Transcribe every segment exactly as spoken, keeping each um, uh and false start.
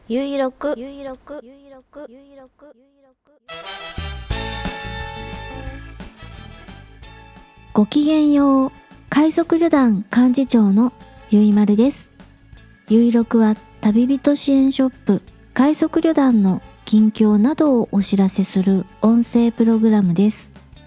ゆいろくゆいろくゆいろくゆいろくごきげんよう。海賊旅団幹事長のゆいまるです。ゆいろくは旅人支援ショップ海賊旅団の近況などをお知らせする音声プログラムです。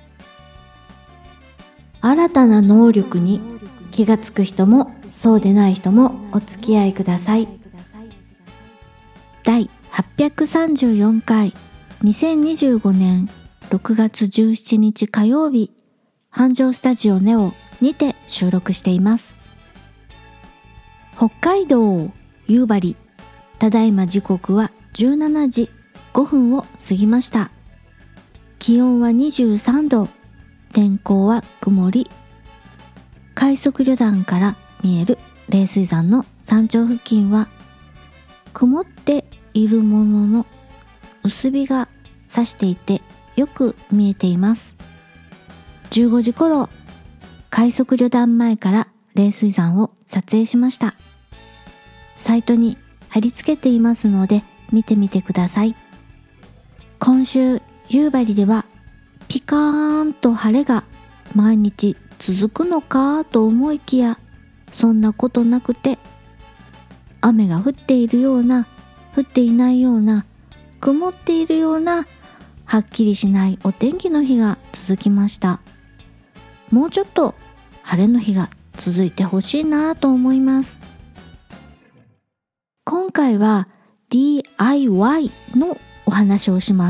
新たな能力に気がつく人もそうでない人もお付き合いください。だいはっぴゃくさんじゅうよんかいにせんにじゅうごねんろくがつじゅうしちにち火曜日、繁盛スタジオネオにて収録しています。北海道夕張、ただいま時刻はじゅうしちじごふんを過ぎました。気温はにじゅうさんど、天候は曇り。海賊旅団から見える冷水山の山頂付近は曇っているものの薄日が差していてよく見えています。じゅうごじ頃、海賊旅団前から冷水山を撮影しました。サイトに貼り付けていますので見てみてください。今週夕張ではピカーンと晴れが毎日続くのかと思いきや、そんなことなくて、雨が降っているような降っていないような曇っているようなはっきりしないお天気の日が続きました。もうちょっと晴れの日が続いてほしいなと思います。今回は ディーアイワイ のお話をします。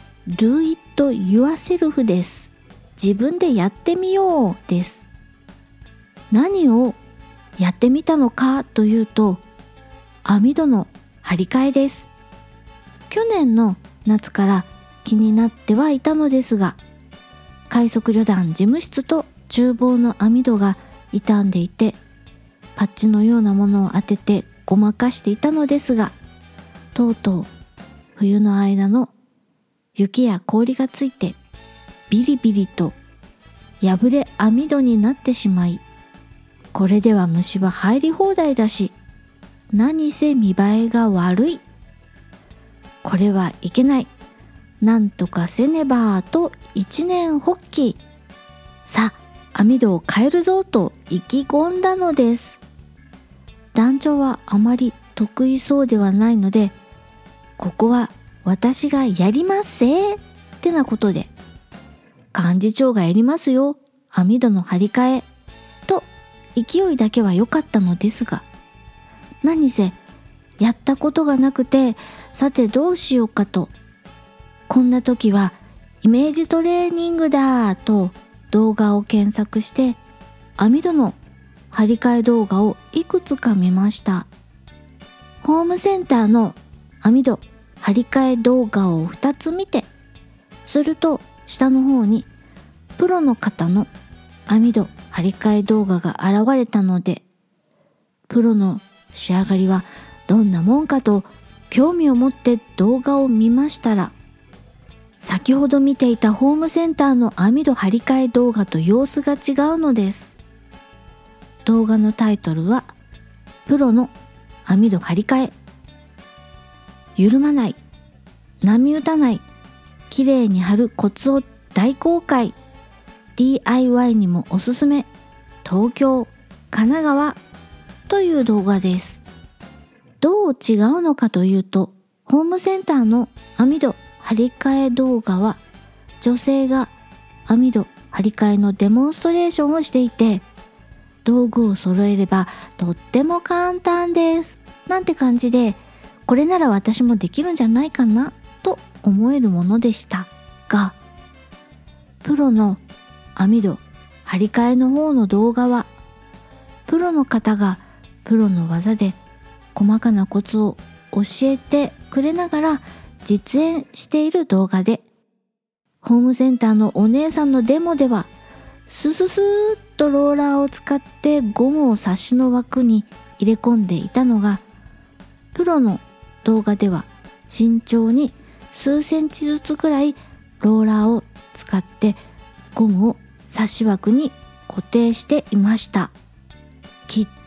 Do it yourself です。自分でやってみようです。何をやってみたのかというと、網戸の張り替えです。去年の夏から気になってはいたのですが、海賊旅団事務室と厨房の網戸が傷んでいて、パッチのようなものを当ててごまかしていたのですが、とうとう冬の間の雪や氷がついてビリビリと破れ網戸になってしまい、これでは虫は入り放題だし、何せ見栄えが悪い。これはいけない。なんとかせねばと一念発起。さあ、網戸を変えるぞと意気込んだのです。団長はあまり得意そうではないので、ここは私がやりますせってなことで、幹事長がやりますよ、網戸の張り替えと勢いだけは良かったのですが、何せやったことがなくて、さてどうしようかと、こんな時はイメージトレーニングだと動画を検索して網戸の張り替え動画をいくつか見ました。ホームセンターの網戸張り替え動画をふたつ見て、すると下の方にプロの方の網戸張り替え動画が現れたので、プロの仕上がりはどんなもんかと興味を持って動画を見ましたら、先ほど見ていたホームセンターの網戸張り替え動画と様子が違うのです。動画のタイトルはプロの網戸張り替え、緩まない、波打たない、きれいに貼るコツを大公開、 ディーアイワイ にもおすすめ、東京、神奈川という動画です。どう違うのかというと、ホームセンターの網戸張り替え動画は女性が網戸張り替えのデモンストレーションをしていて、道具を揃えればとっても簡単ですなんて感じで、これなら私もできるんじゃないかなと思えるものでしたが、プロの網戸張り替えの方の動画は、プロの方がプロの技で細かなコツを教えてくれながら実演している動画で、ホームセンターのお姉さんのデモではスススーッとローラーを使ってゴムをサッシの枠に入れ込んでいたのが、プロの動画では慎重に数センチずつくらいローラーを使ってゴムをサッシ枠に固定していました。きっ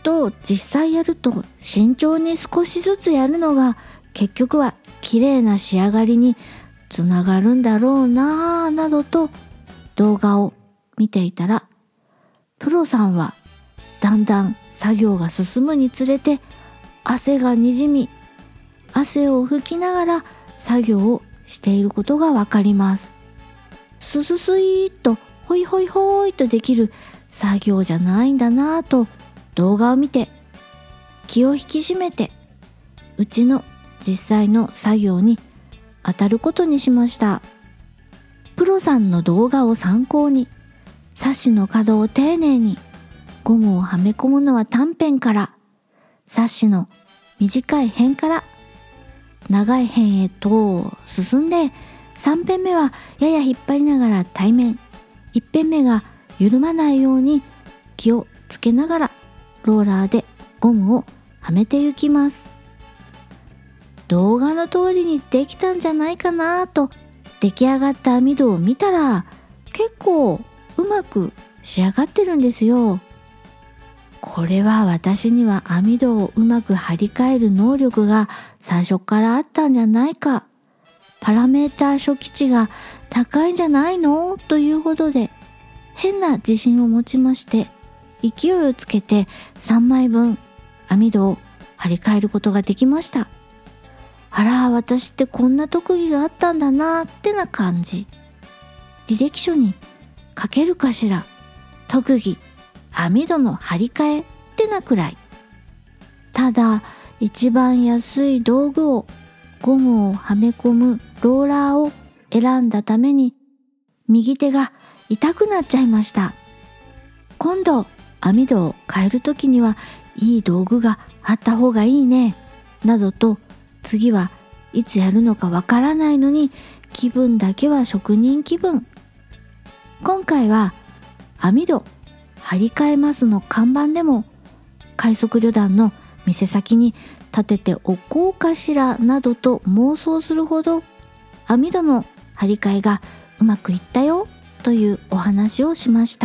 と実際やると慎重に少しずつやるのが結局は綺麗な仕上がりにつながるんだろうなぁなどと動画を見ていたら、プロさんはだんだん作業が進むにつれて汗がにじみ、汗を拭きながら作業をしていることがわかります。スススイーっとホイホイホイとできる作業じゃないんだなぁと動画を見て気を引き締めて、うちの実際の作業に当たることにしました。プロさんの動画を参考に、サッシの角を丁寧に、ゴムをはめ込むのは短辺から、サッシの短い辺から長い辺へと進んで、さん辺目はやや引っ張りながら対面、いち辺目が緩まないように気をつけながらローラーでゴムをはめていきます。動画の通りにできたんじゃないかなと出来上がった網戸を見たら、結構うまく仕上がってるんですよ。これは私には網戸をうまく張り替える能力が最初からあったんじゃないか、パラメーター初期値が高いんじゃないのというほどで変な自信を持ちまして、勢いをつけてさんまいぶん網戸を張り替えることができました。あら、私ってこんな特技があったんだなってな感じ。履歴書に書けるかしら、特技網戸の張り替えってなくらい。ただ一番安い道具を、ゴムをはめ込むローラーを選んだために右手が痛くなっちゃいました。今度網戸を変えるときにはいい道具があった方がいいねなどと、次はいつやるのかわからないのに気分だけは職人気分。今回は網戸張り替えますの看板でも快速旅団の店先に立てておこうかしらなどと妄想するほど網戸の張り替えがうまくいったよというお話をしました。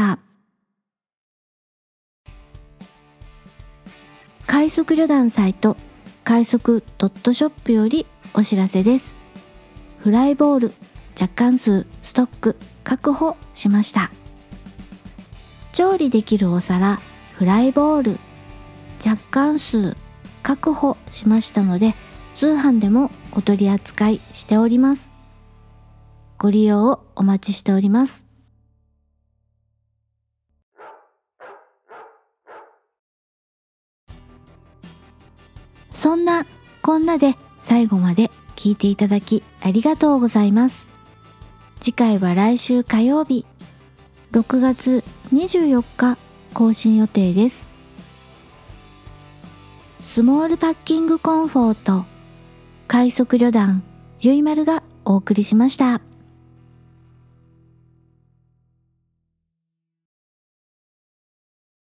快速旅団サイト快速ドットショップよりお知らせです。フライボール若干数ストック確保しました。調理できるお皿フライボール若干数確保しましたので、通販でもお取り扱いしております。ご利用をお待ちしております。そんなこんなで最後まで聞いていただきありがとうございます。次回は来週火曜日ろくがつにじゅうよっか更新予定です。スモールパッキングコンフォート快速旅団ゆいまるがお送りしました。